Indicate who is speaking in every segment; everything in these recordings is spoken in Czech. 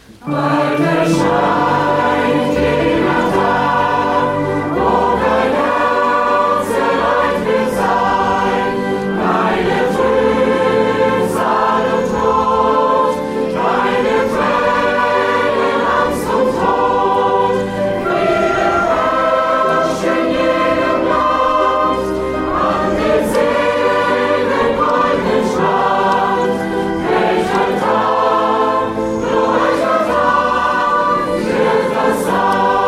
Speaker 1: Song.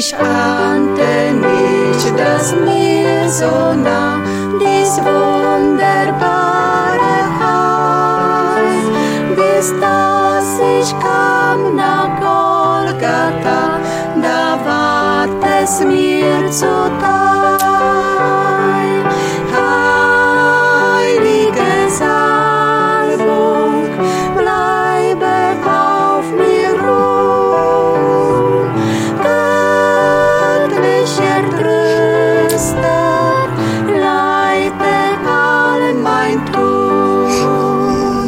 Speaker 1: Ich ahnte nicht, dass mir so nah dies wunderbare Heil, bis dass ich kam nach Golgatha, da ward es mir zuteil. Heilige Salbung, bleibe auf mir ruhen, göttlicher Tröster, leite all mein Tun.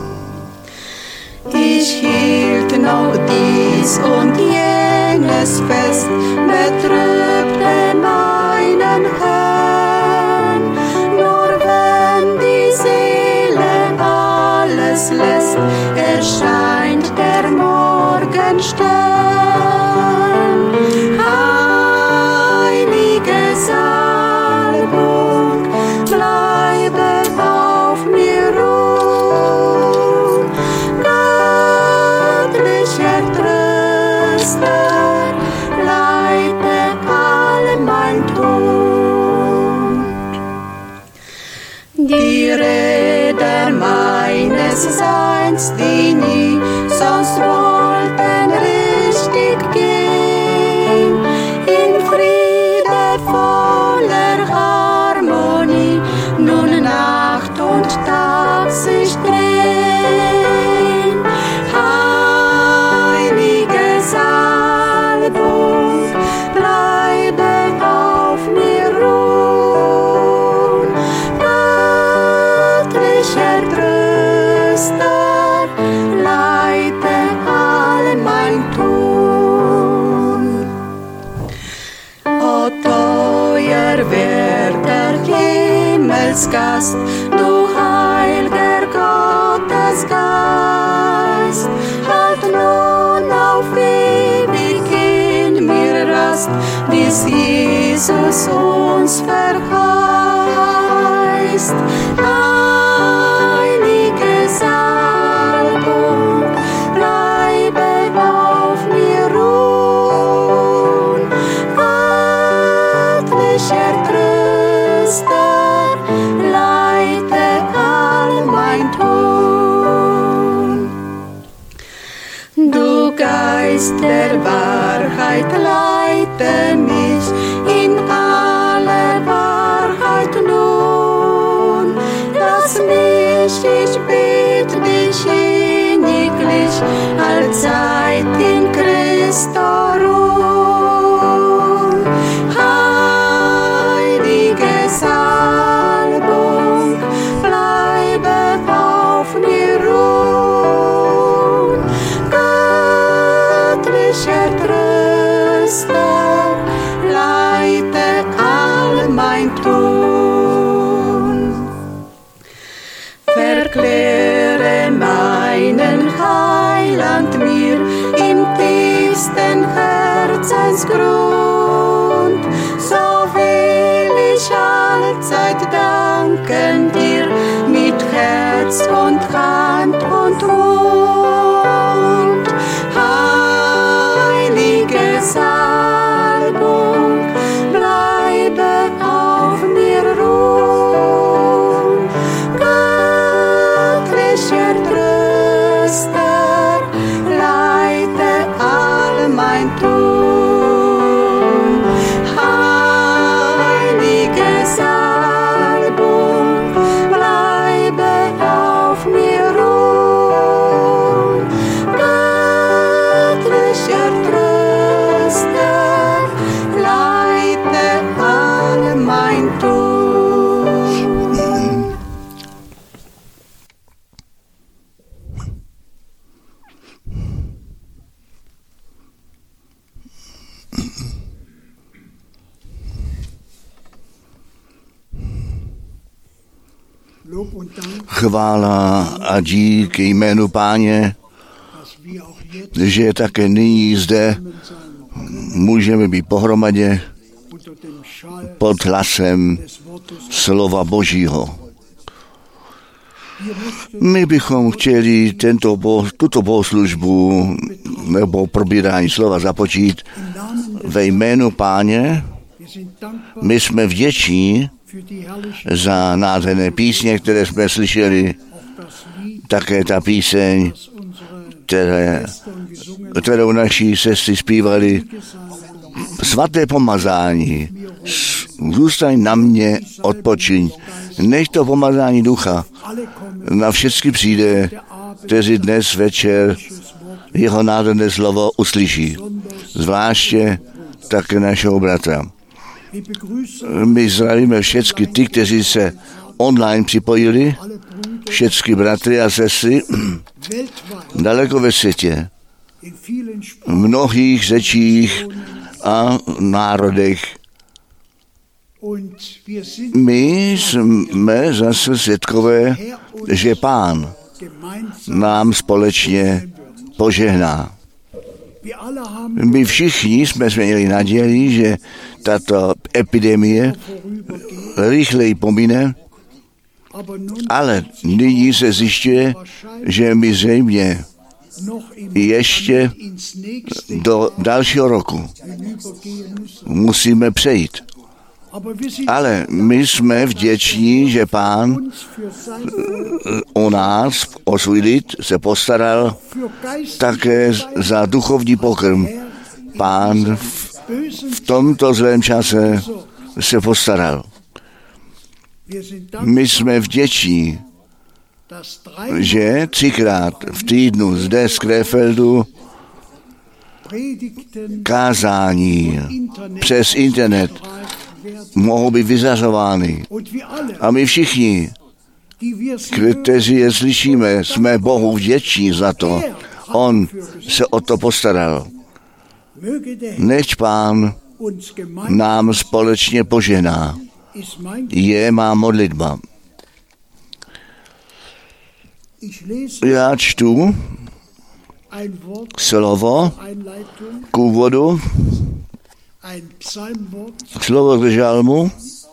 Speaker 1: Ich hielt noch dies und jenes fest, betrübte meinen Herrn. Nur wenn die Seele alles lässt, erscheint der Morgenstern. Heilige Salbung, bleibe auf mir ruhen, göttlicher Tröster, leite all mein Tun. Die Räder meines Seins, die nie sonst wollten richtig gehen, in friedevoller Harmonie, nun Nacht und Tag sich drehen. Heilige Salbung, bleibe auf mir ruhen, göttlicher Tröster, leite all mein Tun. O teuer werter Himmelsgast, du heilger Gottesgeist, halt nun auf ewig in mir Rast, bis Jesus uns verheißt. Heilige Salbung, bleibe auf mir ruhen, göttlicher Tröster, leite all mein Tun. Du Geist der Wahrheit, leite mich in alle Wahrheit nun. Lass mich, ich bitt dich inniglich, allzeit in Christo ruhen. Heilige Salbung, bleibe auf mir ruhen, göttlicher Tröster, leite all mein Tun. Verkläre meinen Heiland mir im tiefsten Herzensgrund, so will ich allzeit danken dir mit Herz und Hand und Mund. Heilige Salbung, bleibe auf mir ruhen, göttlicher Tröster, leite all mein Tun. Heilige Salbung, bleibe auf mir ruhen, göttlicher Tröster, leite all mein Tun.
Speaker 2: Chvála a dík jménu Páně, že také nyní zde můžeme být pohromadě pod hlasem slova Božího. My bychom chtěli tuto bohoslužbu nebo probírání slova započít ve jménu Páně. My jsme vděční za nádherné písně, které jsme slyšeli, také ta píseň, kterou naši sestry zpívali, svaté pomazání, zůstaň na mě, odpočiň, nech to pomazání ducha na všechny přijde, kteří dnes večer jeho nádherné slovo uslyší, zvláště také našeho bratra. My zdravíme všechny ty, kteří se online připojili, všechny bratry a sestry daleko ve světě, v mnohých řečích a národech. My jsme zase svědkové, že Pán nám společně požehná. My všichni jsme měli naději, že tato epidemie rychleji pomine, ale nyní se zjišťuje, že my zřejmě ještě do dalšího roku musíme přejít. Ale my jsme vděční, že Pán o nás, o svůj lid se postaral také za duchovní pokrm. Pán v tomto zlém čase se postaral. My jsme vděční, že 3krát v týdnu zde z Krefeldu kázání přes internet mohou být vyzařovány. A my všichni, kteří je slyšíme, jsme Bohu vděční za to. On se o to postaral. Nechť Pán nám společně požehná. Je má modlitba. Já čtu slovo k úvodu, slovo k žalmu,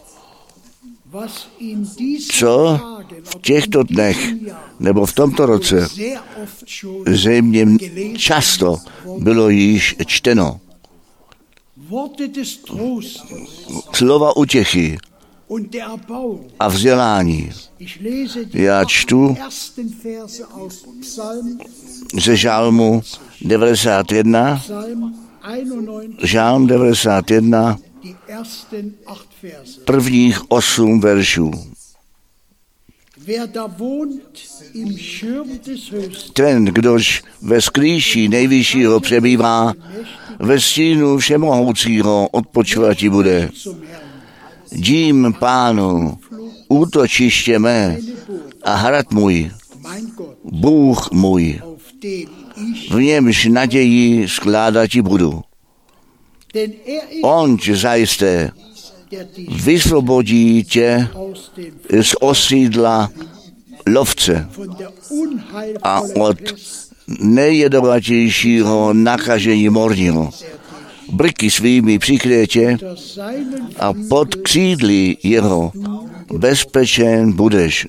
Speaker 2: co v těchto dnech nebo v tomto roce zřejmě často bylo již čteno. Slova útěchy a vzdělání. Já čtu ze žalmu 91, žalm 91, prvních 8 veršů. Ten, kdož ve skrýši nejvyššího přebývá, ve stínu všemohoucího odpočívati bude. Dím Pánu, útočiště mé a hrad můj, Bůh můj, v němž naději skládati budu. On zajisté vysvobodí tě z osídla lovce a od nejjedovatějšího nakažení morního. Brky svými přikryje tě a pod křídly jeho bezpečen budeš.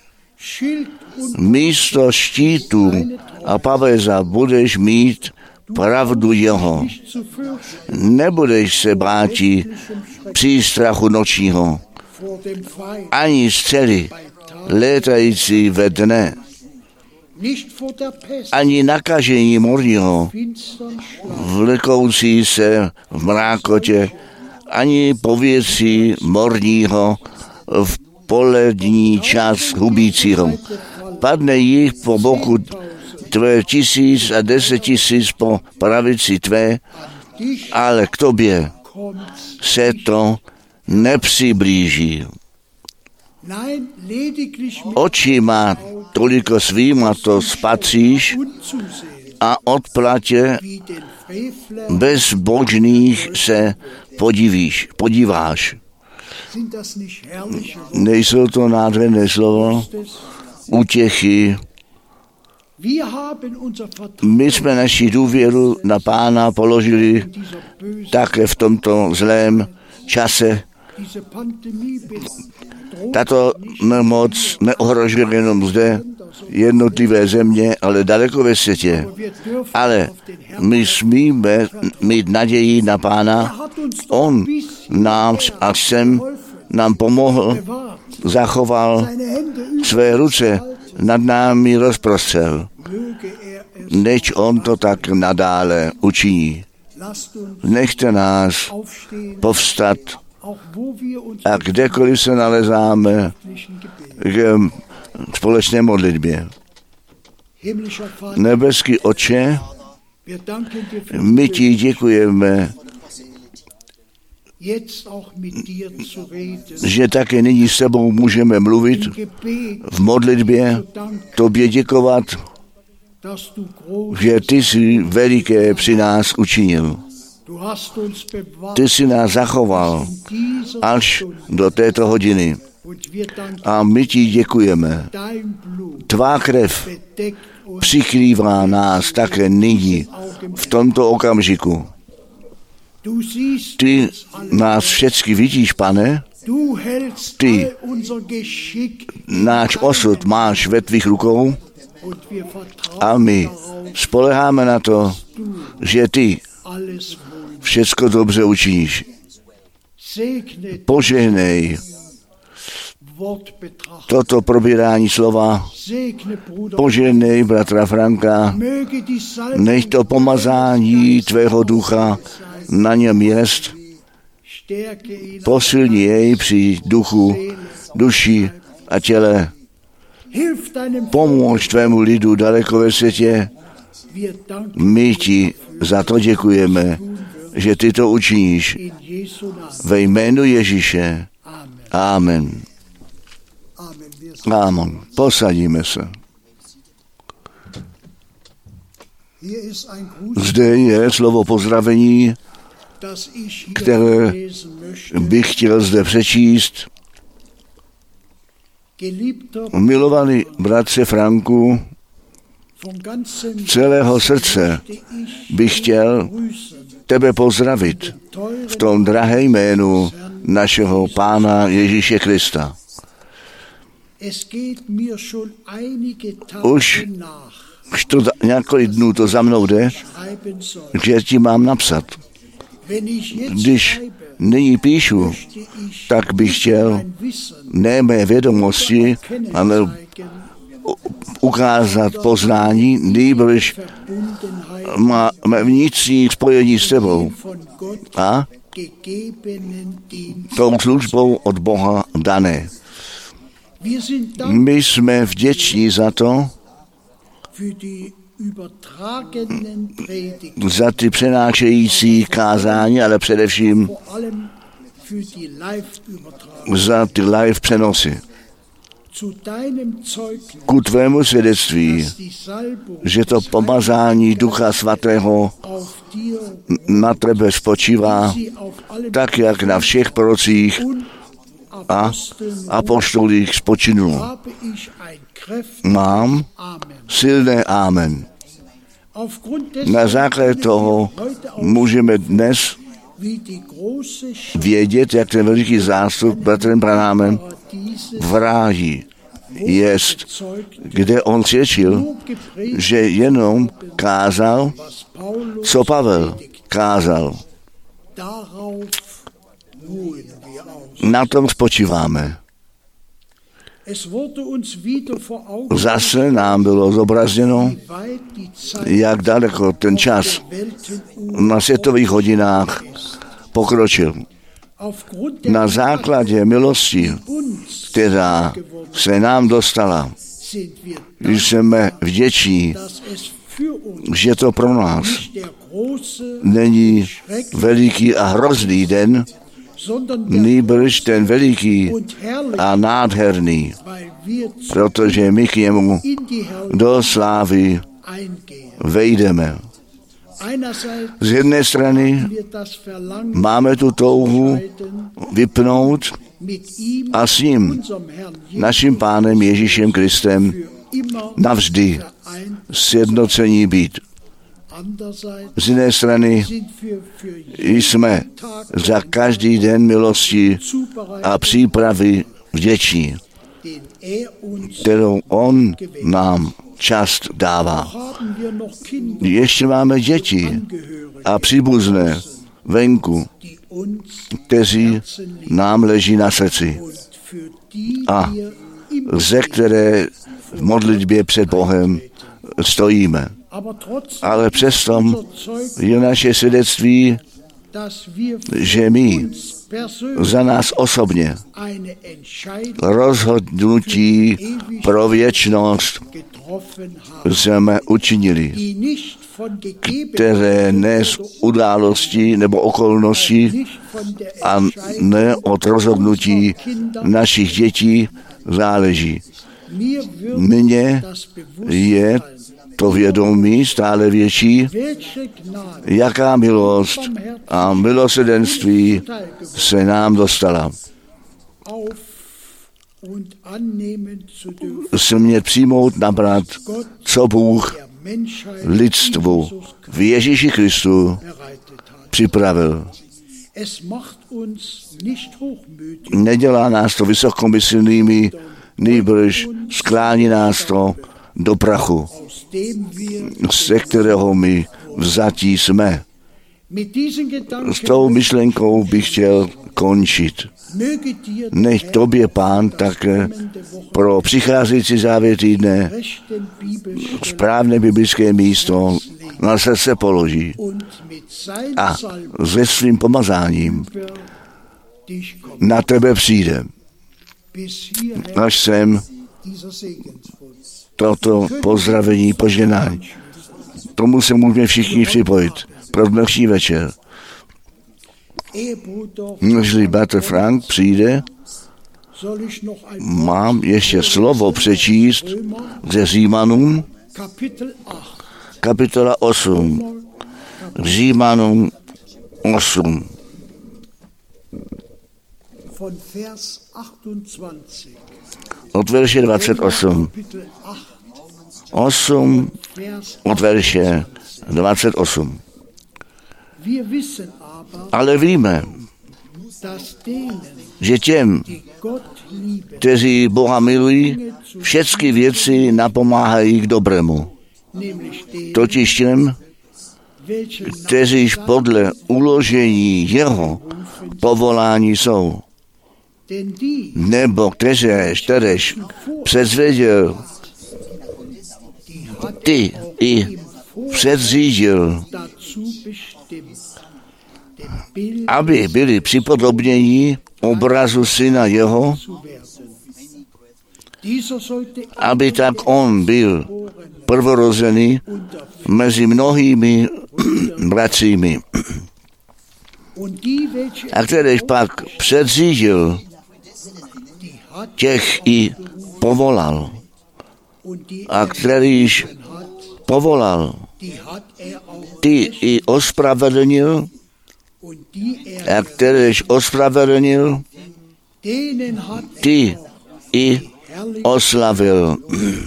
Speaker 2: Místo štítu a paveza budeš mít pravdu jeho. Nebudeš se báti přístrachu nočního, ani střely létající ve dne, ani nakažení morního, vlekoucí se v mrákotě, ani pověcí morního v polední čas hubícího. Padne jich po boku tvé 1000 a 10 000 po pravici tvé, ale k tobě se to nepřiblíží. Očima toliko svýma to spatříš a odplatě bezbožných se podíváš. Nejsou to nádherné slovo útěchy. My jsme naši důvěru na Pána položili také v tomto zlém čase. Tato nemoc neohrožuje jenom zde jednotlivé země, ale daleko ve světě. Ale my smíme mít naději na Pána. On nám a sem nám pomohl, zachoval, své ruce nad námi rozprostřel. Než on to tak nadále učiní. Nechte nás povstat a kdekoliv se nalezáme k společné modlitbě. Nebeský Otče, my ti děkujeme, že také nyní s tebou můžeme mluvit v modlitbě, tobě děkovat, že ty jsi veliké při nás učinil. Ty jsi nás zachoval až do této hodiny. A my ti děkujeme. Tvá krev přikrývá nás také nyní, v tomto okamžiku. Ty nás všechny vidíš, Pane. Ty náš osud máš ve tvých rukou a my spoléháme na to, že ty všecko dobře učiníš. Požehnej toto probírání slova, požehnej bratra Franka, nech to pomazání tvého ducha na něm jest, posilni jej při duchu, duši a těle. Pomůž tvému lidu daleko ve světě. My ti za to děkujeme, že ty to učiníš. Ve jménu Ježíše. Amen. Amen. Posadíme se. Zde je slovo pozdravení, které bych chtěl zde přečíst. Milovaný bratře Franku, celého srdce bych chtěl tebe pozdravit v tom drahé jménu našeho Pána Ježíše Krista. Už to několik dnů to za mnou jde, že ti mám napsat. Když nyní píšu, tak bych chtěl ne mé vědomosti, ale ukázat poznání, nýbrž má vnitřní spojení s tebou a tou službou od Boha dané. My jsme vděční za to, za ty přenášející kázání, ale především za ty live přenosy. Ku tvému svědectví, že to pomazání Ducha Svatého na tebe spočívá, tak jak na všech prorocích a apoštolích spočinulo. Mám silné amen. Na základě toho můžeme dnes vědět, jak ten veliký zástup bratrem Branhamem v ráji jest, kde on svědčil, že jenom kázal, co Pavel kázal. Na tom spočíváme. Zase nám bylo zobrazněno, jak daleko ten čas na světových hodinách pokročil. Na základě milosti, která se nám dostala, jsme vděční, že to pro nás není veliký a hrozný den, nýbrž ten veliký a nádherný, protože my k němu do slávy vejdeme. Z jedné strany máme tu touhu vypnout a s ním, naším Pánem Ježíšem Kristem, navždy sjednocení být. Z jiné strany jsme za každý den milosti a přípravy vděční, kterou on nám čast dává. Ještě máme děti a příbuzné venku, kteří nám leží na srdci a ze které v modlitbě před Bohem stojíme. Ale přesto je naše svědectví, že my za nás osobně rozhodnutí pro věčnost jsme učinili, které ne z událostí nebo okolností a ne od rozhodnutí našich dětí záleží. Mně je to vědomí stále větší, jaká milost a milosrdenství se nám dostala. Smět přijmout nabrat, co Bůh lidstvu v Ježíši Kristu připravil. Nedělá nás to vysokomyslnými, nýbrž sklání nás to do prachu, ze kterého my vzatí jsme. S tou myšlenkou bych chtěl končit. Nech tobě Pán také pro přicházející závěr týdne správné biblické místo na srdce položí a se svým pomazáním na tebe přijde. Až sem toto pozdravení, požehnání. Tomu se můžeme všichni připojit pro dnešní večer. Nežli bratr Frank přijde, mám ještě slovo přečíst ze Římanům, kapitola 8. Římanům 8. Od verše 28. 8 od verše 28. Ale víme, že těm, kteří Boha milují, všechny věci napomáhají k dobrému. Totiž těm, kteří podle uložení jeho povolání jsou. Nebo kteříž předvěděl, ty i předřídil, aby byli připodobnění obrazu syna jeho, aby tak on byl prvorozený mezi mnohými bratřími. A kterýž pak předřídil, těch i povolal. A kterýž povolal, ty i ospravedlnil, a kterýž ospravedlnil, ty i oslavil.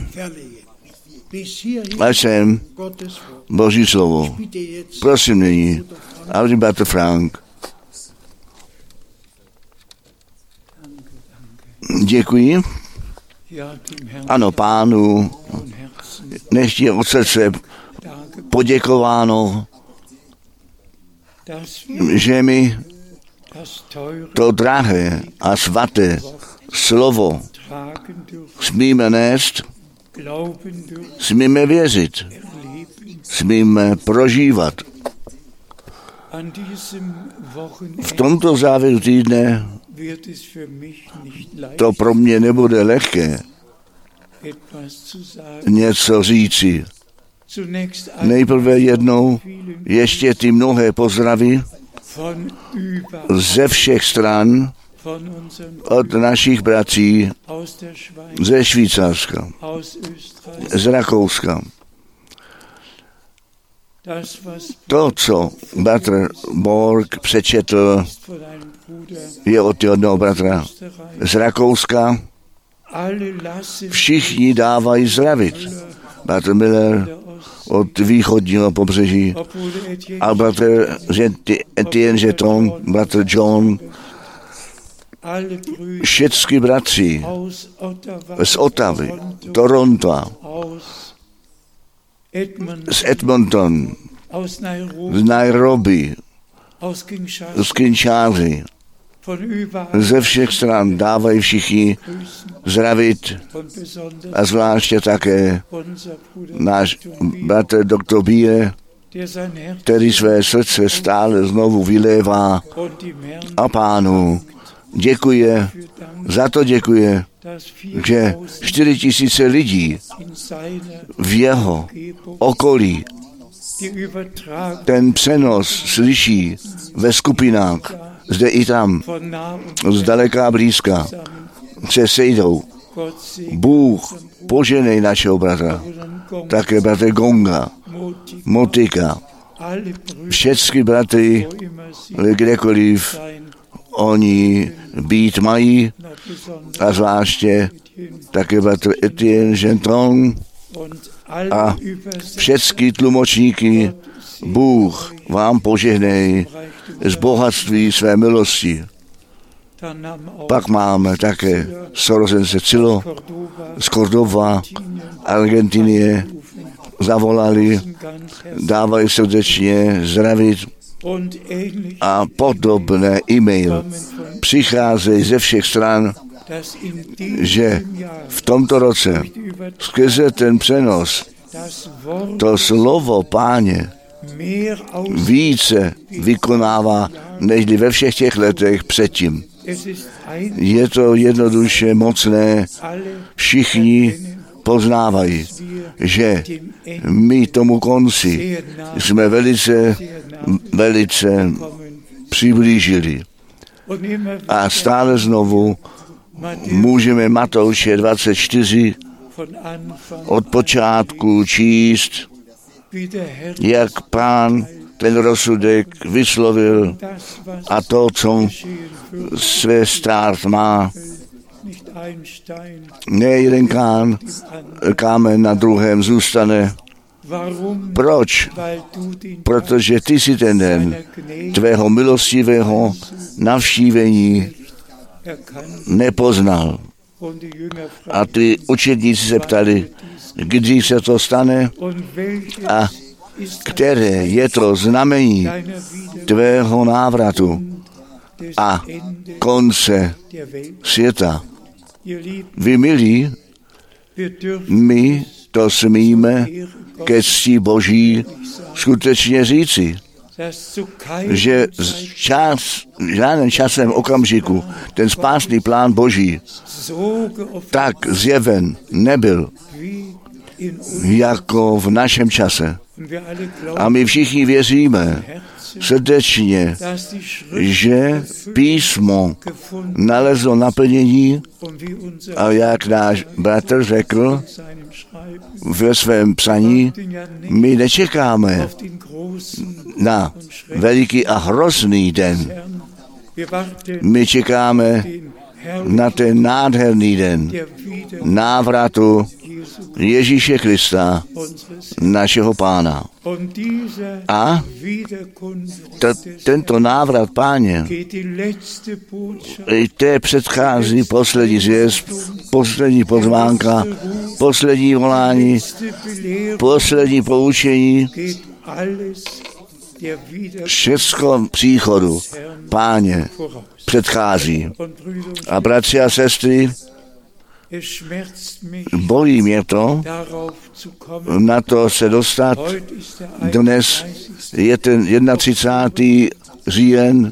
Speaker 2: A jsem Boží slovo. Prosím nyní, aby bratr Frank. Děkuji. Ano, Pánu, nechť je od srdce poděkováno, že mi to drahé a svaté slovo smíme nést, smíme věřit, smíme prožívat. V tomto závěru týdne to pro mě nebude lehké něco říci. Nejprve jednou ještě ty mnohé pozdravy ze všech stran od našich bratří ze Švýcarska, z Rakouska. To, co bratr Borg přečetl, je od jednoho bratra z Rakouska. Všichni dávají zdravit. Bratr Miller od východního pobřeží a bratr Etienne Jeton, bratr John, všichni bratři z Ottavy, Toronto, z Edmonton, z Nairobi, Skinčáři ze všech stran dávají všichni zdravit a zvláště také náš bratr doktor Bíje, který své srdce stále znovu vylévá a Pánu děkuje, že 4 000 lidí v jeho okolí ten přenos slyší ve skupinách, zde i tam, zdaleka a blízka, se sejdou. Bůh poženej našeho bratra, také bratr Gonga, Motika, všechny bratry, kdekoliv oni být mají, a zvláště také bratr Etienne Gentron a všechny tlumočníky. Bůh vám požehnej z bohatství své milosti. Pak máme také sorozence Cilo z Cordova, Argentinie, zavolali, dávají srdečně zdravit a podobné e-mail přicházejí ze všech stran, že v tomto roce skrze ten přenos to slovo Páně více vykonává, než ve všech těch letech předtím. Je to jednoduše mocné, všichni poznávají, že my tomu konci jsme velice přiblížili. A stále znovu můžeme Matouše 24 od počátku číst, jak Pán ten rozsudek vyslovil a to, co své stát má. Ne jeden kámen na druhém zůstane. Proč? Protože ty si ten den tvého milostivého navštívení nepoznal. A ty učedníci se ptali, kdy se to stane a které je to znamení tvého návratu a konce světa. Vy milí, my to smíme ke cti Boží skutečně říci, že žádném časem okamžiku ten spásný plán Boží tak zjeven nebyl, jako v našem čase. A my všichni věříme srdečně, že písmo nalezlo naplnění a jak náš bratr řekl ve svém psaní, my nečekáme na veliký a hrozný den. My čekáme na ten nádherný den návratu Ježíše Krista, našeho Pána. A tento návrat Páně, té předchází poslední zvěst, poslední pozvánka, poslední volání, poslední poučení, všecko příchodu Páně předchází. A bratři a sestry, bolí mě to, na to se dostat. Dnes je ten 31. říjen,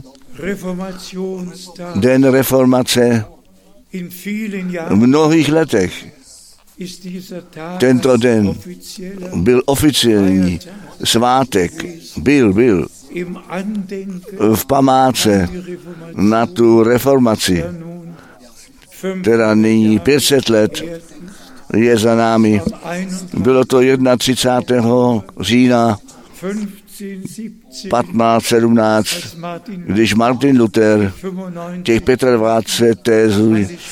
Speaker 2: den reformace. V mnohých letech tento den byl oficiální svátek, byl v památce na tu reformaci, která nyní 500 let je za námi. Bylo to 31. října 1517, když Martin Luther těch 25 tézů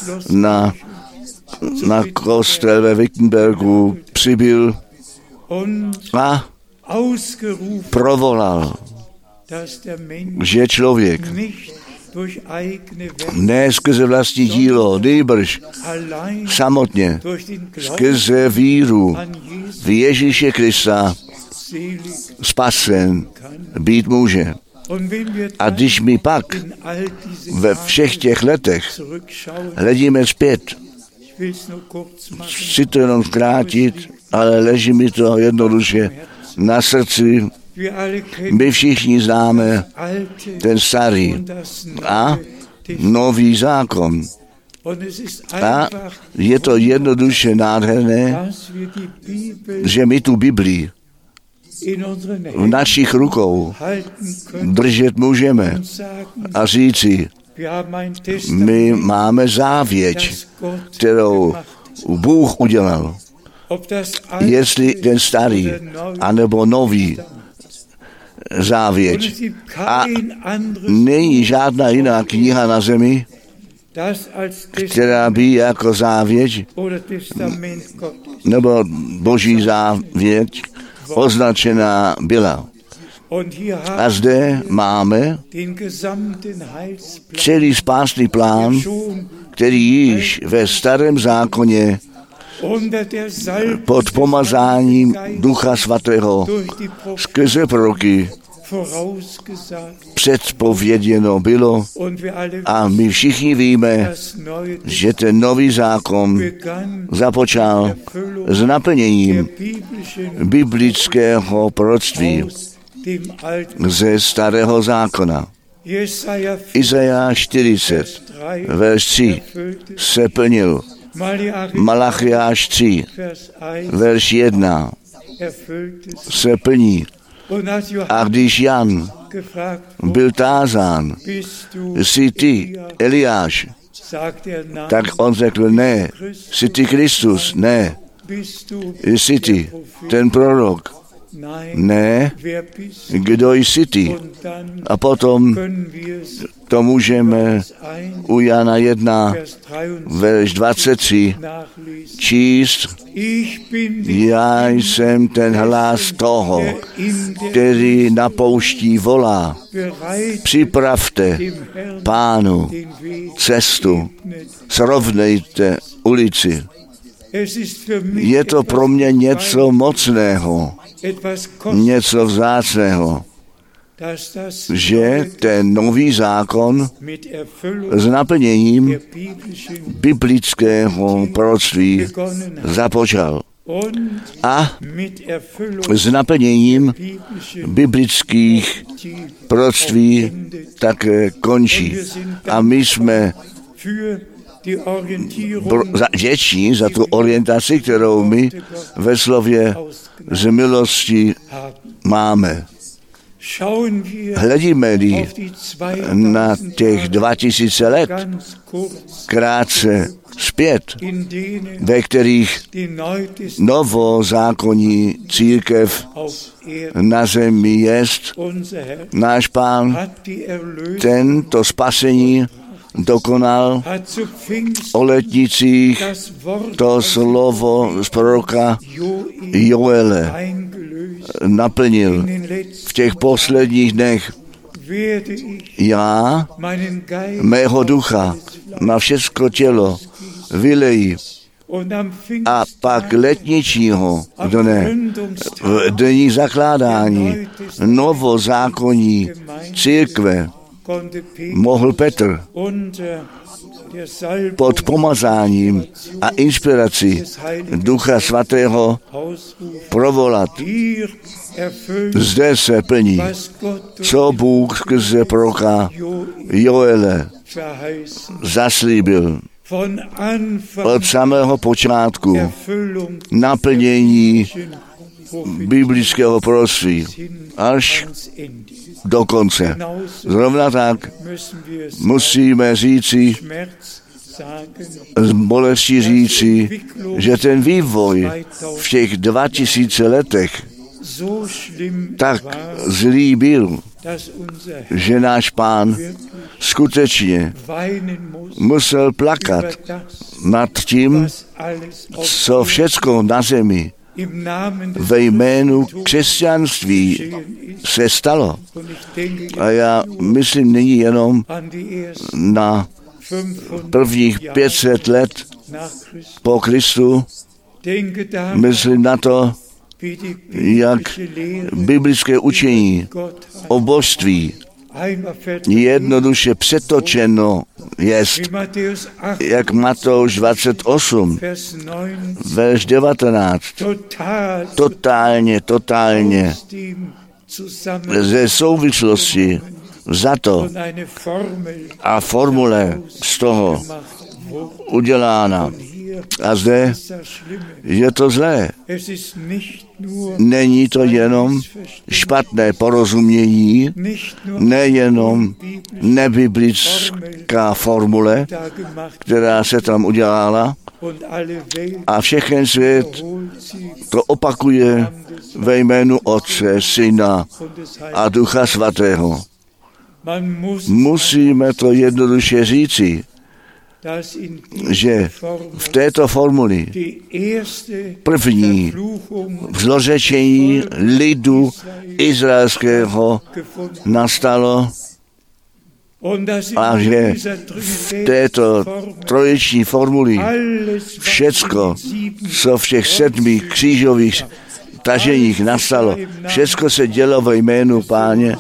Speaker 2: na kostel ve Wittenbergu přibyl a provolal, že člověk ne skrze vlastní dílo, nýbrž samotně skrze víru v Ježíše Krista spasen být může. A když my pak ve všech těch letech hledíme zpět, chci to jenom zkrátit, ale leží mi to jednoduše na srdci. My všichni známe ten starý a nový zákon. A je to jednoduše nádherné, že my tu Biblii v našich rukou držet můžeme a říci, my máme závěť, kterou Bůh udělal. Jestli ten starý, anebo nový závěť. A není žádná jiná kniha na zemi, která by jako závěť nebo Boží závěť označená byla. A zde máme celý spásný plán, který již ve starém zákoně pod pomazáním Ducha Svatého skrze proroky předpověděno bylo a my všichni víme, že ten nový zákon započal s naplněním biblického proroctví ze starého zákona. Izajáš 40, verš 3 se plnil. Malachiáš 3, verš 1 se plní. A když Jan byl tázán, jsi ty Eliáš, tak on řekl, ne, jsi ty Kristus, ne, jsi ty ten prorok, ne, kdo jsi ty. A potom to můžeme u Jana 1, verš 23 číst. Já jsem ten hlas toho, který na poušti volá. Připravte Pánu cestu, srovnejte ulici. Je to pro mě něco mocného, něco vzácného, že ten nový zákon s naplněním biblického proroctví započal a s naplněním biblických proroctví také končí. A my jsme vděční za tu orientaci, kterou my ve slově z milosti máme. Hledíme-li na těch 2000 let krátce zpět, ve kterých novozákonní církev na zemi jest, náš Pán tento spasení dokonal o letnicích to slovo z proroka Joele naplnil v těch posledních dnech. Já mého ducha na všechno tělo vylejí a pak letničího dne v dní zakládání novozákonní církve mohl Petr pod pomazáním a inspirací Ducha Svatého provolat. Zde se plní, co Bůh skrze proroka Joele zaslíbil. Od samého počátku naplnění biblického proroctví až do konce. Zrovna tak musíme říci, z bolesti říci, že ten vývoj v těch 2000 letech tak zlý byl, že náš Pán skutečně musel plakat nad tím, co všecko na zemi ve jménu křesťanství se stalo. A já myslím, není jenom na prvních 500 let po Kristu, myslím na to, jak biblické učení o božství jednoduše přetočeno jest, jak Matouš 28, verš 19, totálně ze souvislosti vzato a formule z toho udělána. A zde je to zlé. Není to jenom špatné porozumění, nejenom nebiblická formule, která se tam udělala, a všechen svět to opakuje ve jménu Otce, Syna a Ducha Svatého. Musíme to jednoduše říci, že v této formuli první zlořečení lidu izraelského nastalo a že v této trojiční formuli všecko, co v těch 7 křížových taženích nastalo, všecko se dělo ve jménu Páně,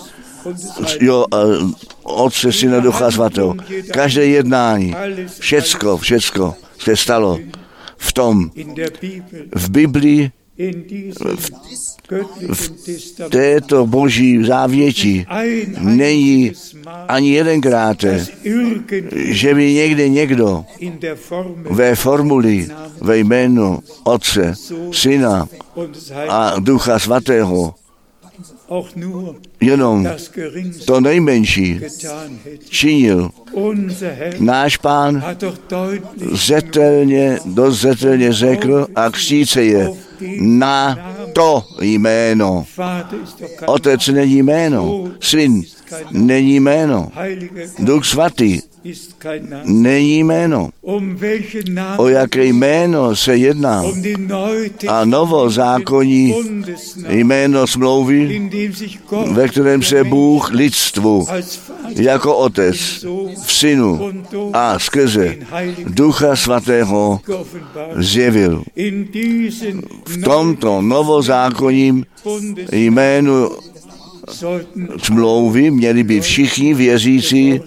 Speaker 2: Otce, Syna, Ducha Svatého. Každé jednání, všecko se stalo v Biblii, v této boží závěti není ani jedenkrát, že by někde někdo ve formuli ve jménu Otce, Syna a Ducha Svatého jenom to nejmenší činil. Náš Pán dost zetelně řekl a křtíce je na to jméno. Otec není jméno, Syn není jméno, Duch Svatý není jméno. O jaké jméno se jedná? A novozákonní jméno smlouvy, ve kterém se Bůh lidstvu jako Otec v Synu a skrze Ducha Svatého zjevil. V tomto novozákonním jménu smlouvy měli být všichni věřící,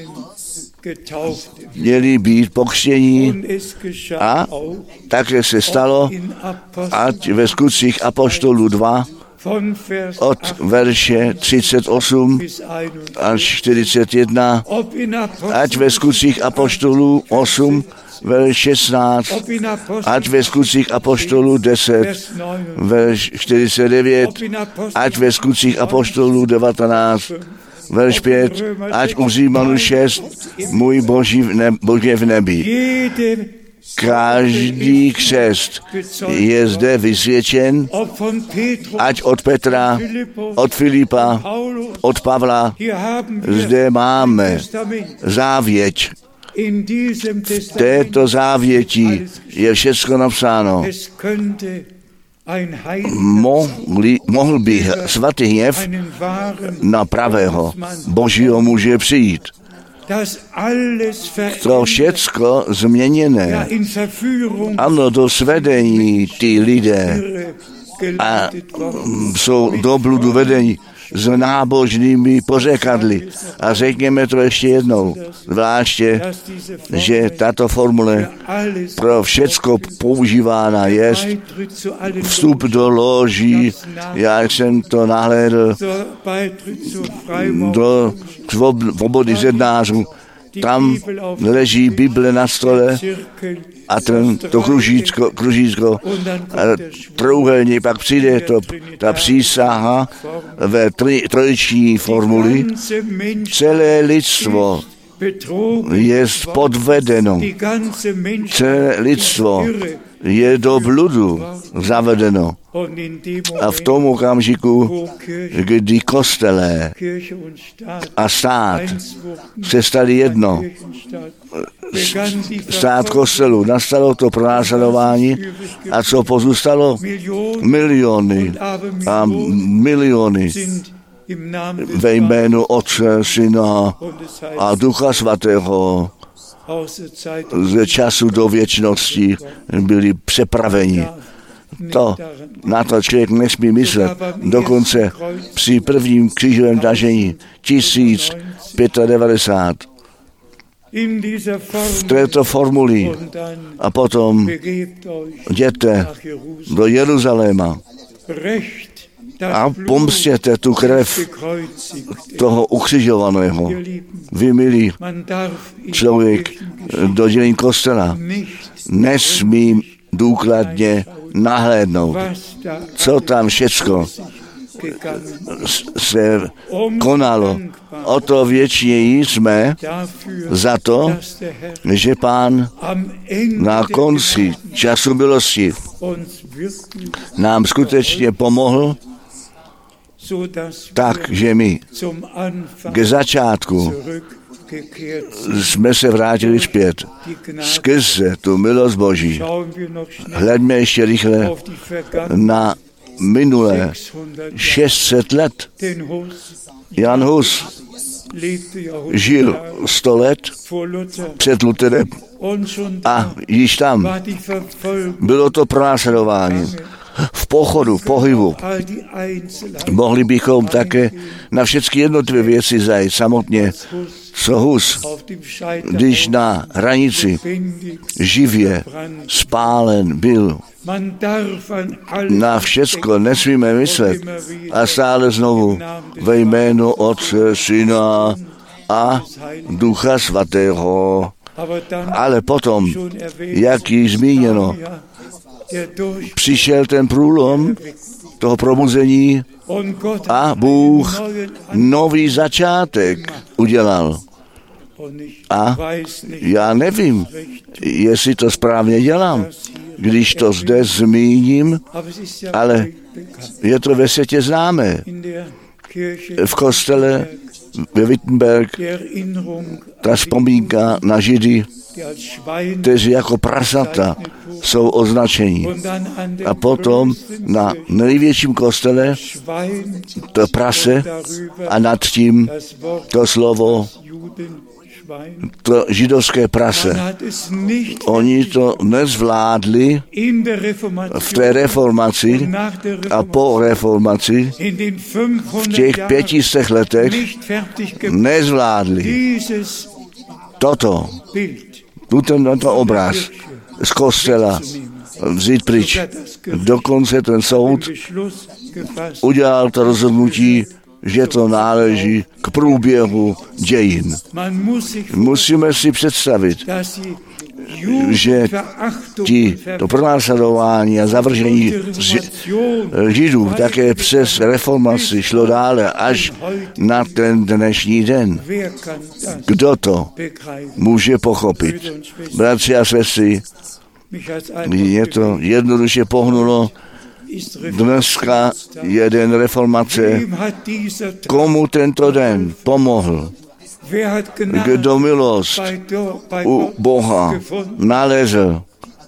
Speaker 2: měli být pokřtění a také se stalo, ať ve Skutcích apoštolů 2 od verše 38 až 41, ať ve Skutcích apoštolů 8, verš 16, ať ve Skutcích apoštolů 10, verš 49, ať ve Skutcích apoštolů 19, verš 5, ať u Římanů 6, můj Bože v nebi. Každý křest je zde vysvědčen, ať od Petra, od Filipa, od Pavla. Zde máme závěť. V této závěti je všechno napsáno. Mohl by svatý hněv na pravého Božího muže přijít. To všecko změněné. Ano, do svedení ty lidé a jsou do bludu vedení s nábožnými pořekadly. A řekněme to ještě jednou, zvláště, že tato formule pro všecko používána je vstup do loží, já jsem to nahlédl, do svobody zednářů. Tam leží Bible na stole a to kružítko a trouhelník, pak přijde ta přísaha ve trojiční formuli. Celé lidstvo je podvedeno. Celé lidstvo je do bludu zavedeno. A v tom okamžiku, kdy kostelé a stát se stali jedno, stát kostelu, nastalo to pronásledování a co pozůstalo? Miliony a miliony ve jménu Otce, Syna a Ducha Svatého ze času do věčnosti byli přepraveni Na to člověk nesmí myslet. Dokonce při prvním křížovém tažení 1095 v této formuli a potom jděte do Jeruzaléma a pomstěte tu krev toho ukřižovaného. Vy, milí, člověk do dělení kostela nesmí důkladně nahlédnout, co tam všecko se konalo. O to věčněji jsme za to, že Pán na konci času milosti nám skutečně pomohl, tak, že my k začátku jsme se vrátili zpět. Skrze tu milost Boží. Hleďme ještě rychle na minulé 600 let. Jan Hus žil 100 let před Lutherem a již tam bylo to pronásledování. V pochodu, v pohybu. Mohli bychom také na všechny jednotlivé věci zajít samotně, co Hus, když na hranici živě spálen byl. Na všecko nesmíme myslet a stále znovu ve jménu Otce, Syna a Ducha Svatého. Ale potom, jak již zmíněno, přišel ten průlom toho probuzení a Bůh nový začátek udělal. A já nevím, jestli to správně dělám, když to zde zmíním, ale je to ve světě známé. V kostele ve Wittenberg ta vzpomínka na Židy, kteří jako prasata jsou označeni. A potom na největším kostele to prase a nad tím to slovo, to židovské prase. Oni to nezvládli v té reformaci a po reformaci v těch 500 letech nezvládli tento obraz z kostela vzít pryč. Dokonce ten soud udělal to rozhodnutí, že to náleží k průběhu dějin. Musíme si představit, že to pronásledování a zavržení Židů také přes reformaci šlo dále až na ten dnešní den. Kdo to může pochopit? Bratři a sestry, mě to jednoduše pohnulo. Dneska jeden reformace, komu tento den pomohl, kdo milost u Boha nalezl,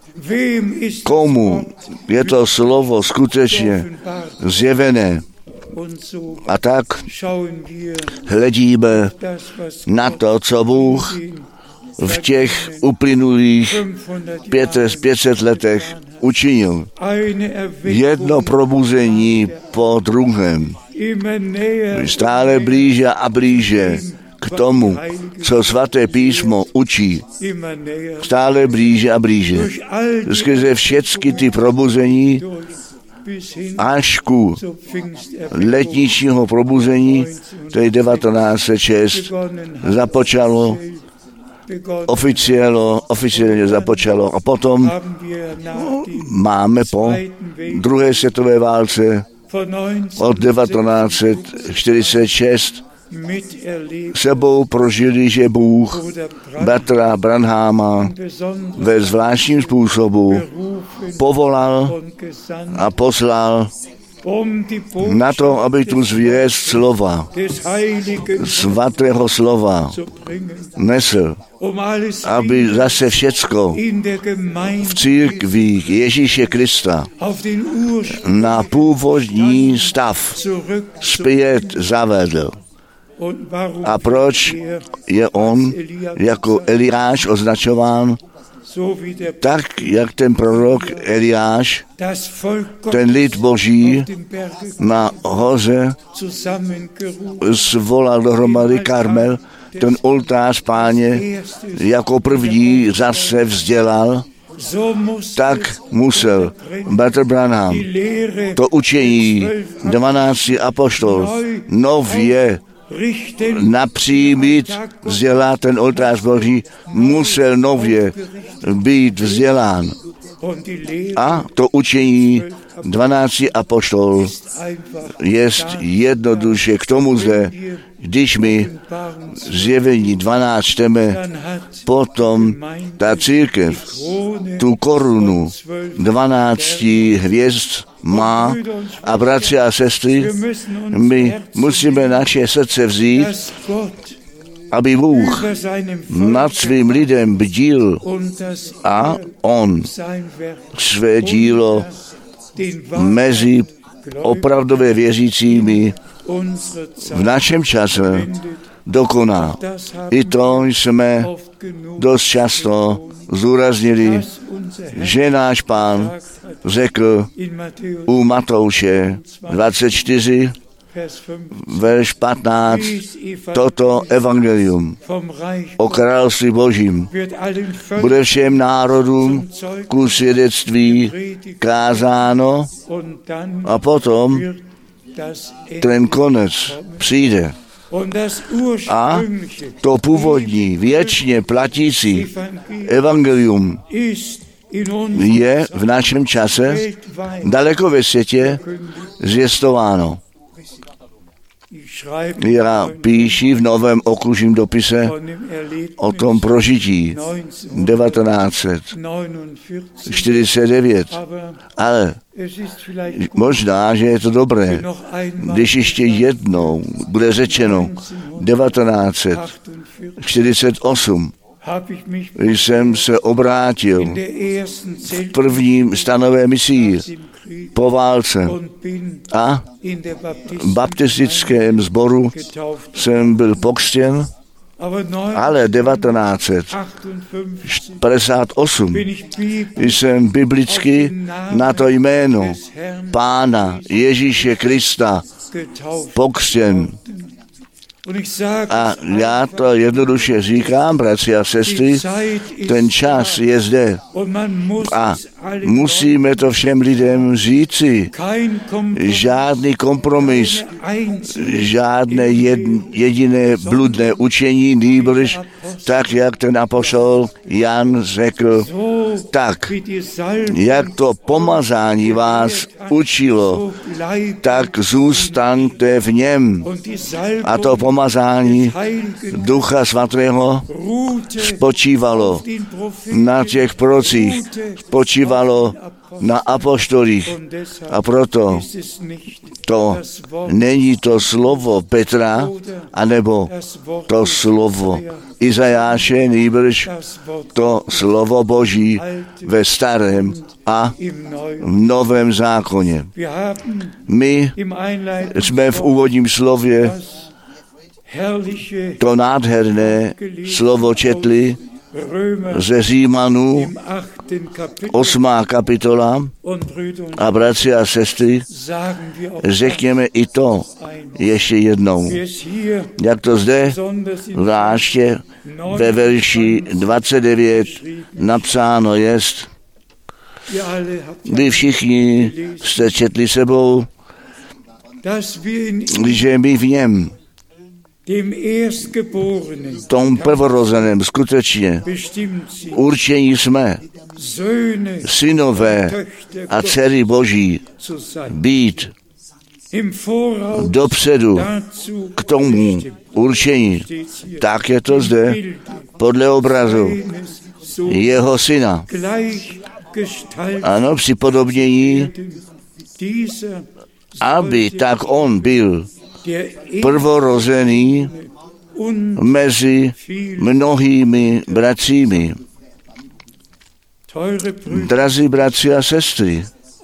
Speaker 2: komu je to slovo skutečně zjevené. A tak hledíme na to, co Bůh v těch uplynulých 500 letech učinil. Jedno probuzení po druhém. Stále blíže a blíže k tomu, co svaté písmo učí. Stále blíže a blíže. Skrze všechny ty probuzení až ku letničního probuzení, to je 1906, započalo, oficiálně započalo a potom máme po druhé světové válce od 1946 sebou prožili, že Bůh bratra Branhama ve zvláštním způsobu povolal a poslal na to, aby tu zvěst slova, svatého slova nesl, aby zase všecko v církvích Ježíše Krista na původní stav zpět zavedl. A proč je on jako Eliáš označován? tak jak ten prorok Eliáš, ten lid Boží na hoře svolal dohromady Karmel, ten oltář Páně jako první zase vzdělal, tak musel bratr Branham to učení 12 apoštolů nově napřímit, vzdělat ten oltář Boží, musel nově být vzdělán. A to učení 12 apoštolů je jednoduše k tomu zde, když my Zjevení 12 čteme, potom ta církev tu korunu 12 hvězd má a bratři a sestry, my musíme naše srdce vzít, aby Bůh nad svým lidem bdil a on své dílo mezi opravdově věřícími v našem čase dokoná. I to jsme dost často zúraznili, že náš Pán řekl u Matouše 24, verš 15, toto evangelium o království Božím bude všem národům ku svědectví kázáno a potom ten konec přijde. A to původní, věčně platící evangelium je v našem čase daleko ve světě zvěstováno. Já píši v novém okružním dopise o tom prožití 1949, ale možná, že je to dobré, když ještě jednou bude řečeno 1948, jsem se obrátil v prvním stanové misii po válce a v baptistickém sboru jsem byl pokřtěn, ale 1958 jsem biblicky na to jméno Pána Ježíše Krista pokřtěn. A já to jednoduše říkám, bratři a sestry, ten čas je zde a musíme to všem lidem říci. Žádný kompromis, žádné jediné bludné učení, nýbrž tak, jak ten apoštol Jan řekl, tak, jak to pomazání vás učilo, tak zůstaňte v něm. A to pomazání Ducha Svatého spočívalo na těch prorocích, spočívalo na apoštolích. A proto to není to slovo Petra, anebo to slovo Izajáše, nýbrž to slovo Boží ve starém a v novém zákoně. My jsme v úvodním slově to nádherné slovo četli ze Římanů, 8. kapitola, a bratři a sestry, řekněme i to ještě jednou. Jak to zde zvláště ve verši 29 napsáno jest, vy všichni jste četli sebou, že my v něm, tom prvorozeném skutečně určení jsme synové a dcery Boží být dopředu k tomu určení. Tak je to zde podle obrazu jeho syna. Ano, připodobnění, aby tak on byl prvorozený mezi mnohými bratřími. Drazí bratři a sestry,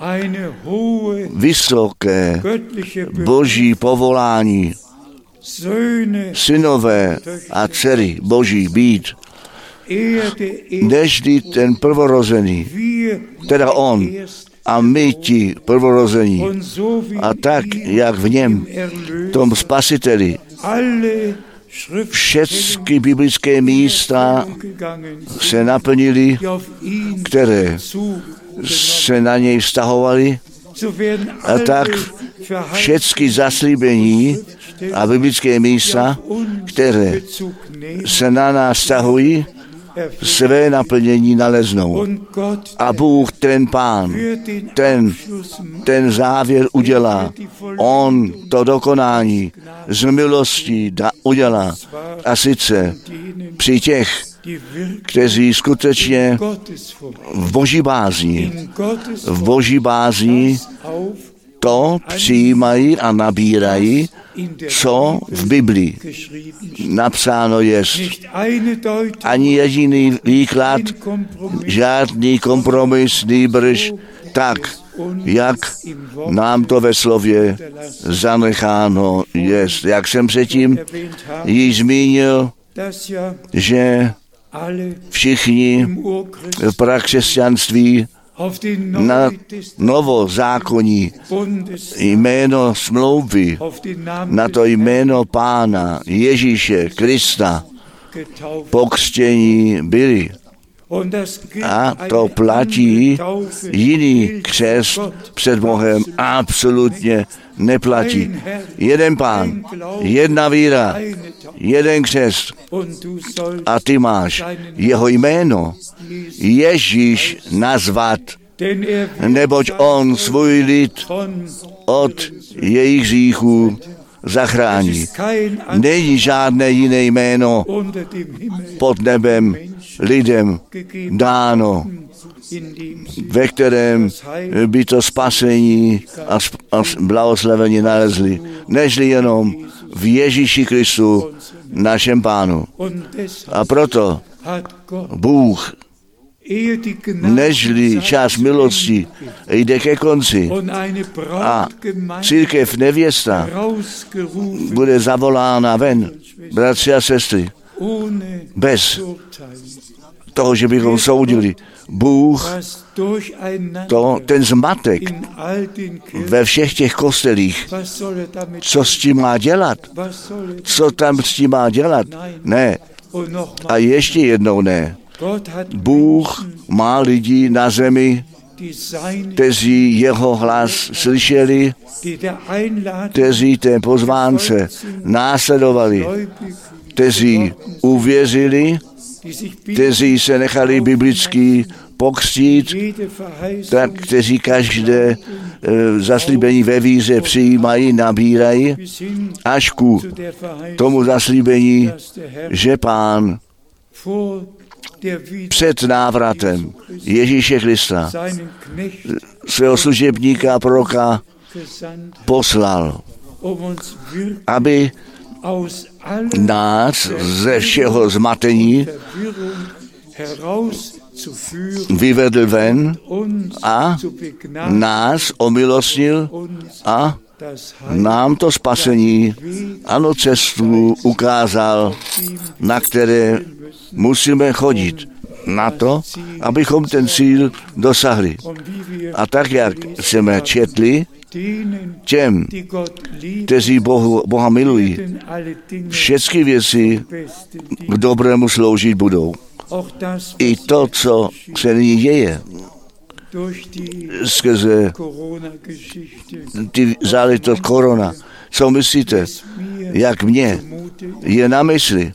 Speaker 2: vysoké boží povolání, synové a dcery Boží být, nežli ten prvorozený, teda on, a my ti prvorození. A tak, jak v něm, tom spasiteli, všechny biblické místa se naplnily, které se na něj vztahovaly, a tak všechny zaslíbení a biblické místa, které se na nás vztahují, své naplnění naleznou. A Bůh, ten Pán, ten závěr udělá. On to dokonání z milostí udělá. A sice při těch, kteří skutečně v boží bázni to přijímají a nabírají, co v Biblii napsáno jest. Ani jediný výklad, žádný kompromis, nýbrž tak, jak nám to ve slově zanecháno jest. Jak jsem předtím již zmínil, že všichni v prakřesťanství na novozákonní jméno smlouvy, na to jméno Pána Ježíše Krista pokřtění byli. A to platí, jiný křest před Bohem absolutně neplatí. Jeden Pán, jedna víra, jeden křest. A ty máš jeho jméno Ježíš nazvat, neboť on svůj lid od jejich hříchů zachrání. Není žádné jiné jméno pod nebem lidem dáno, ve kterém by to spasení a blahoslavení nalezli, nežli jenom v Ježíši Kristu, našem Pánu. A proto Bůh, nežli čas milosti jde ke konci a církev nevěsta bude zavolána ven, bratři a sestry, bez toho, že bychom soudili. Bůh ten zmatek ve všech těch kostelích, co s tím má dělat? Co tam s tím má dělat? Ne. A ještě jednou ne. Bůh má lidi na zemi, kteří jeho hlas slyšeli, kteří té pozvánce následovali, kteří uvěřili, kteří se nechali biblicky pokřtít, tak kteří každé zaslíbení ve víře přijímají, nabírají, až ku tomu zaslíbení, že Pán před návratem Ježíše Krista svého služebníka a proroka poslal, aby nás ze všeho zmatení vyvedl ven a nás omilostnil a nám to spasení, ano, cestu ukázal, na které musíme chodit na to, abychom ten cíl dosahli. A tak, jak jsme četli, těm, kteří Boha milují, všechny věci k dobrému sloužit budou. I to, co se nyní děje, skrze ty záležitost korona. Co myslíte, jak mě je na mysli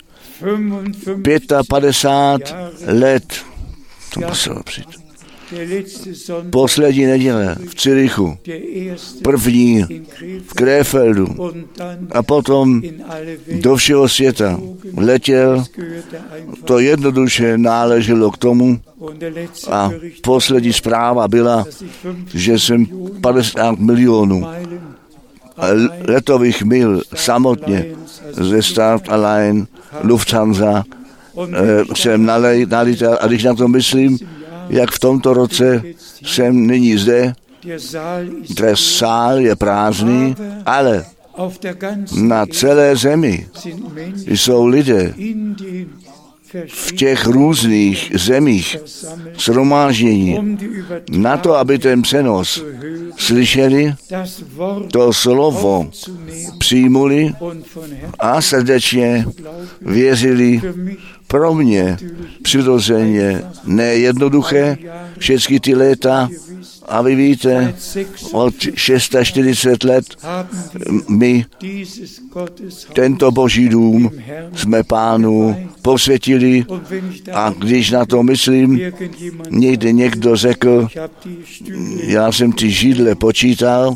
Speaker 2: 55 let, to muselo přijít. Poslední neděle v Zürichu, první v Krefeldu a potom do všeho světa letěl. To jednoduše náleželo k tomu a poslední zpráva byla, že jsem 50 milionů letových mil samotně ze Start Align, Lufthansa jsem nalítal a když na to myslím, jak v tomto roce jsem nyní zde, ten sál je prázdný, ale na celé zemi jsou lidé v těch různých zemích shromáždění na to, aby ten přenos slyšeli, to slovo přijmuli a srdečně věřili. Pro mě přirozeně nejednoduché všechny ty léta, a vy víte, od 640 let my tento Boží dům jsme Pánu posvětili a když na to myslím, někdy někdo řekl, já jsem ty židle počítal,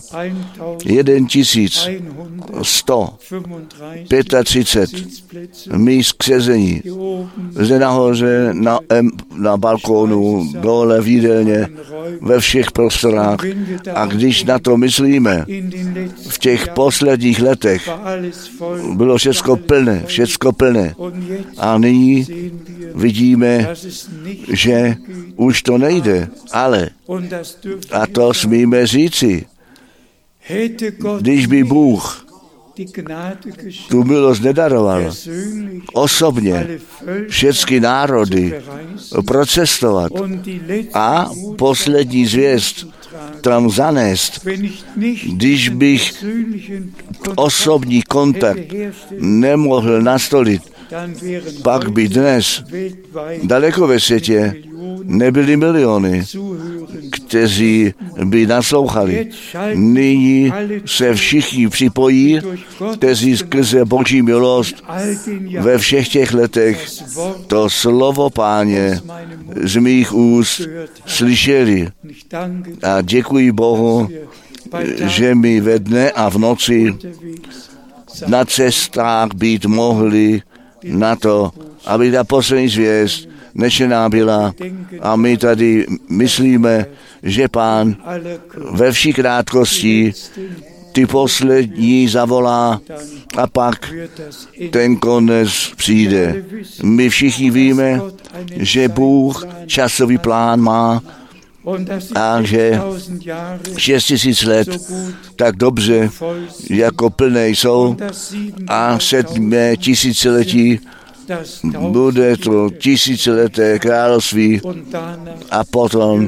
Speaker 2: 1135 míst k sezení. Zde nahoře, na balkónu, dole v jídelně, ve všech prostorách. A když na to myslíme, v těch posledních letech bylo všecko plné. A nyní vidíme, že už to nejde, ale, a to smíme říci, když by Bůh tu milost nedaroval, osobně všechny národy procestovat a poslední zvěst tam zanést, když bych osobní kontakt nemohl nastolit, pak by dnes daleko ve světě nebyly miliony, kteří by naslouchali. Nyní se všichni připojí, kteří skrze Boží milost ve všech těch letech to slovo Páně z mých úst slyšeli. A děkuji Bohu, že mi ve dne a v noci na cestách být mohli na to, aby ta poslední zvěst nečená byla. A my tady myslíme, že Pán ve vší krátkosti ty poslední zavolá a pak ten konec přijde. My všichni víme, že Bůh časový plán má a že 6000 let tak dobře jako plné jsou a 7. tisíciletí bude to 1000leté království a potom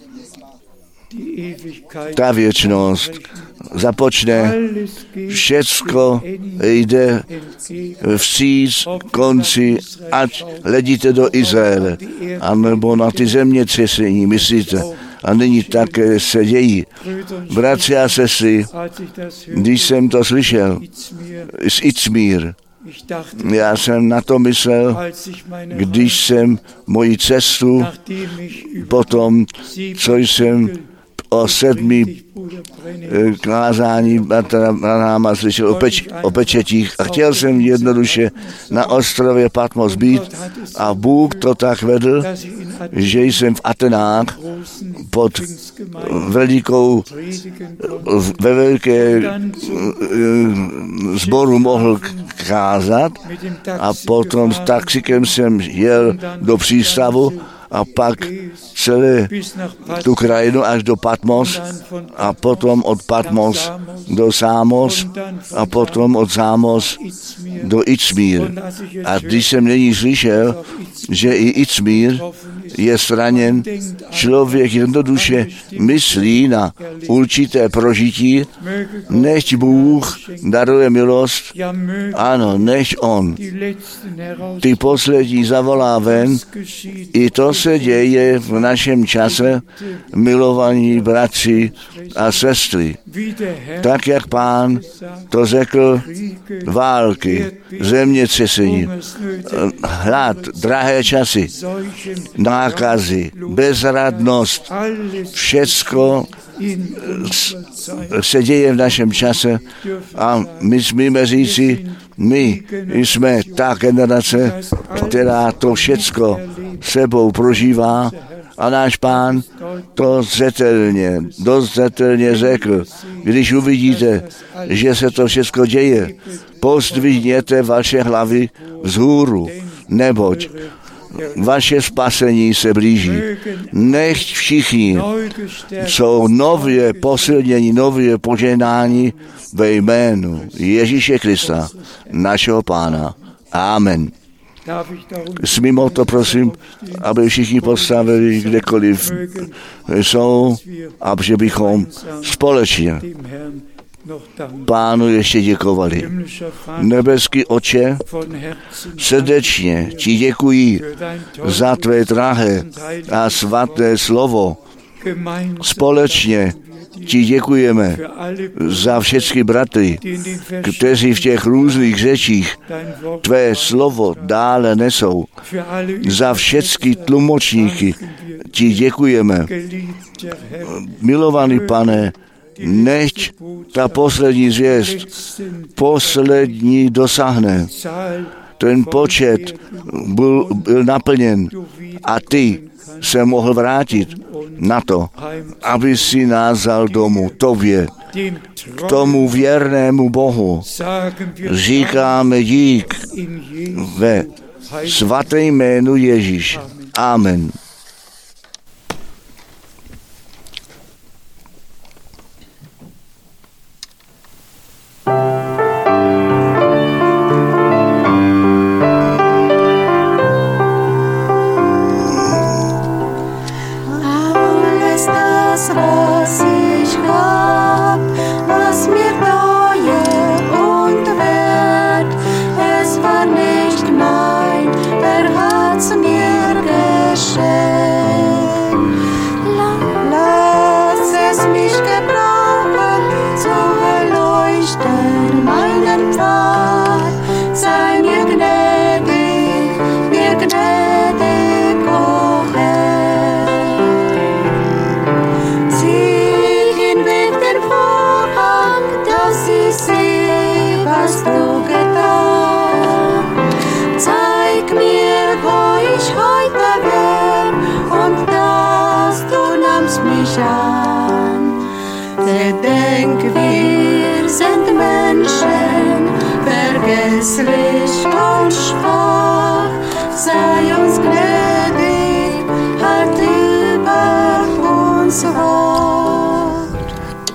Speaker 2: ta věčnost započne. Všecko jde vstříc konci, ať hledíte do Izraele, anebo na ty zemětřesení, myslíte. A nyní také se dějí. Bratři a sestry, když jsem to slyšel z Itzmír, já jsem na to myslel, když jsem moji cestu potom, co jsem o 7. kázání náma slyšel o pečetích a chtěl jsem jednoduše na ostrově Patmos být a Bůh to tak vedl, že jsem v Atenách pod ve velké sboru mohl kázat a potom s taxikem jsem jel do přístavu a pak celé tu krajinu až do Patmos a potom od Patmos do Sámos a potom od Sámos do Itzmír. A když jsem nyní slyšel, že i Itzmír je zraněn, člověk jednoduše myslí na určité prožití, než Bůh daruje milost, ano, než On ty poslední zavolá ven, i to se děje v našem čase, milovaní bratři a sestry. Tak, jak Pán to řekl, války, zemětřesení, hlad, drahé časy, nákazy, bezradnost, všecko se děje v našem čase a my smíme říci, my jsme ta generace, která to všecko sebou prožívá a náš Pán to dost zřetelně řekl. Když uvidíte, že se to všecko děje, pozdvihněte vaše hlavy vzhůru, neboť vaše spasení se blíží. Nechť všichni jsou nově posilněni, nově požehnáni ve jménu Ježíše Krista, našeho Pána. Amen. Smím o to, prosím, aby všichni postavili kdekoliv jsou a že bychom společně Pánu ještě děkovali. Nebeský Otče, srdečně ti děkuji za tvé drahé a svaté slovo. Společně ti děkujeme za všechny bratry, kteří v těch různých řečích tvé slovo dále nesou. Za všechny tlumočníky ti děkujeme. Milovaný Pane, nechť ta poslední zvěst, poslední dosáhne. Ten počet byl naplněn a ty se mohl vrátit na to, aby si nás vzal domů, tobě, k tomu věrnému Bohu. Říkáme dík ve svatém jménu Ježíš. Amen.
Speaker 1: Gedenk, wir sind Menschen, vergesslich und schwach. Sei uns gnädig, halt über uns Wort.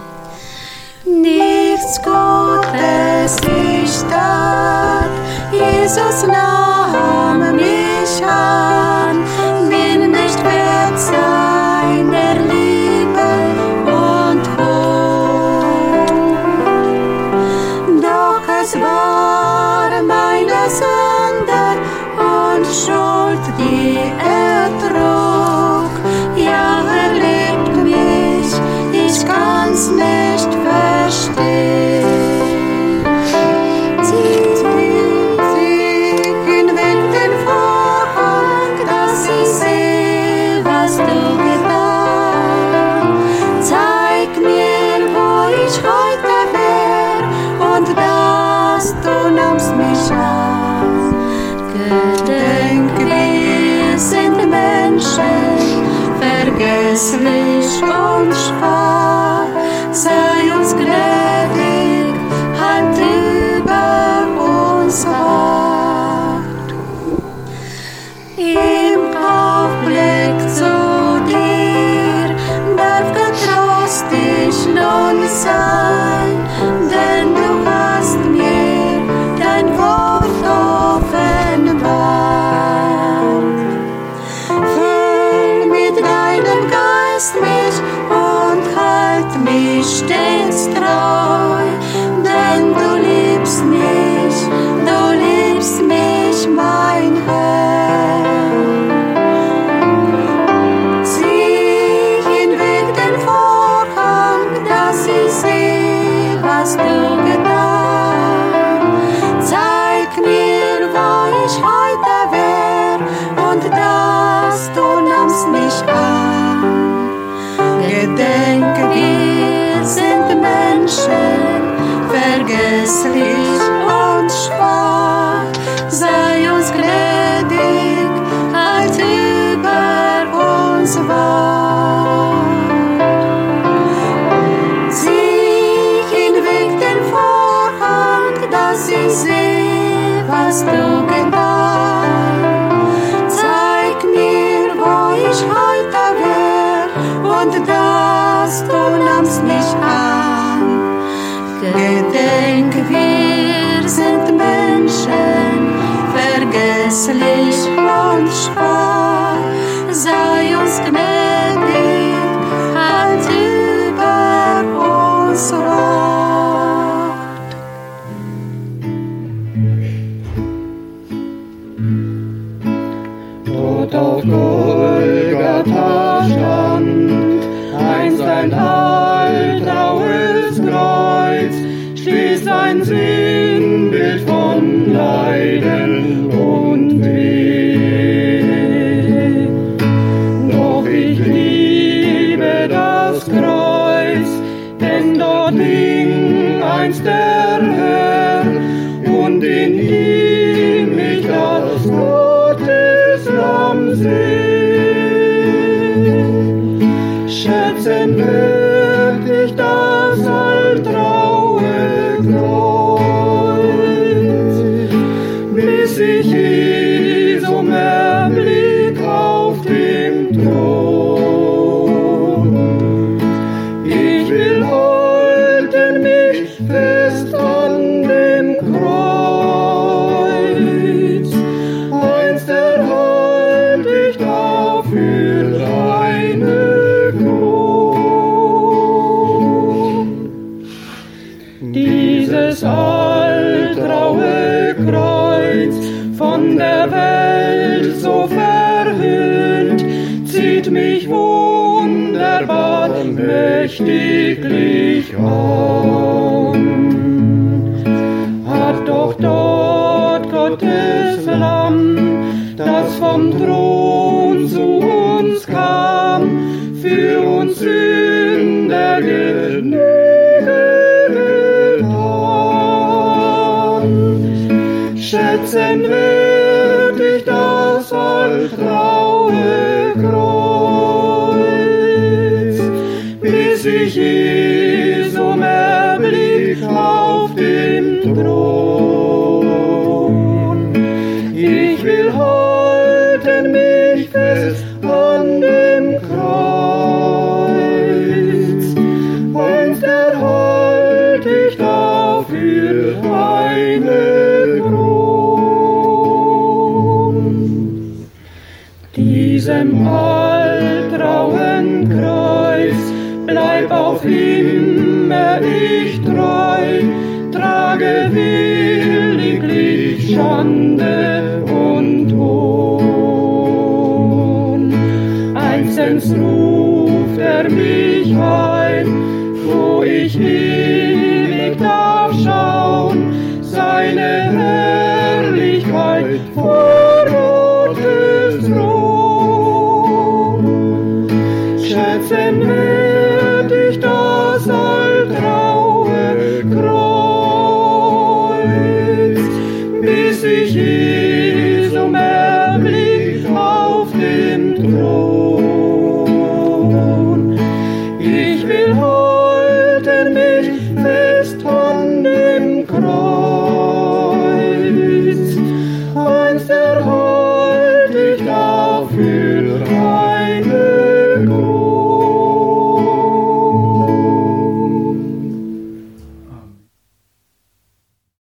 Speaker 1: Nichts Gutes ich tat, Jesus nahm mich an, bin nicht wert seiner Liebe und Hoch. Doch es war meine Sünde und Schuld, die trug. Ja, liebt mich, ich kann's nicht verstehen. Gedenk, wir sind Menschen, vergesslich und schwach. Sei uns gnädig, halt über uns Wacht. Im Aufblick zu dir darf getrost ich nun sein, denn du hast mir dein Wort offenbart. Füll mit deinem Geist mich und halt mich stets treu, denn du liebst mich, mein Herr. Zieh hinweg den Vorhang, dass ich seh, was du getan. Zeig mir, wo ich heute wär, und dass du nimmst mich an. Gedenk, wir sind Menschen, vergesslich und schwach. Sei uns gnädig, halt über uns Wacht. Zieh hinweg den Vorhang, dass ich seh, was du getan. Zeig mir, wo ich heute wär, und dass du nimmst mich an. Gedenk, wir sind Menschen, vergesslich ein Sinnbild von Leiden und Weh. Doch ich liebe das Kreuz, denn dort hing einst der Herr und in ihm mich das Gotteslamm sehen. Schätzen wird ich das altraue Kreuz, bis ich Jesum erblick auf dem Thron. Ich will halten mich fest an dem Kreuz, einst erhalt ich dafür eine Kron. Dieses altraue Kreuz, von der Welt so verhöhnt, zieht mich wunderbar mächtiglich an. Hat doch dort Gottes Lamm, das vom Thron zu uns kam, für uns Sünder Genüge getan. Schätzen wird ich das altraue Kreuz, bis ich Jesum erblick auf dem Thron. Ich will halten mich fest an dem Kreuz, einst erhalt ich dafür eine Kron. Diesem altrauen Kreuz bleib auf immer ich treu, trage williglich Schande und Hohn. Einstens ruft mich heim, wo ich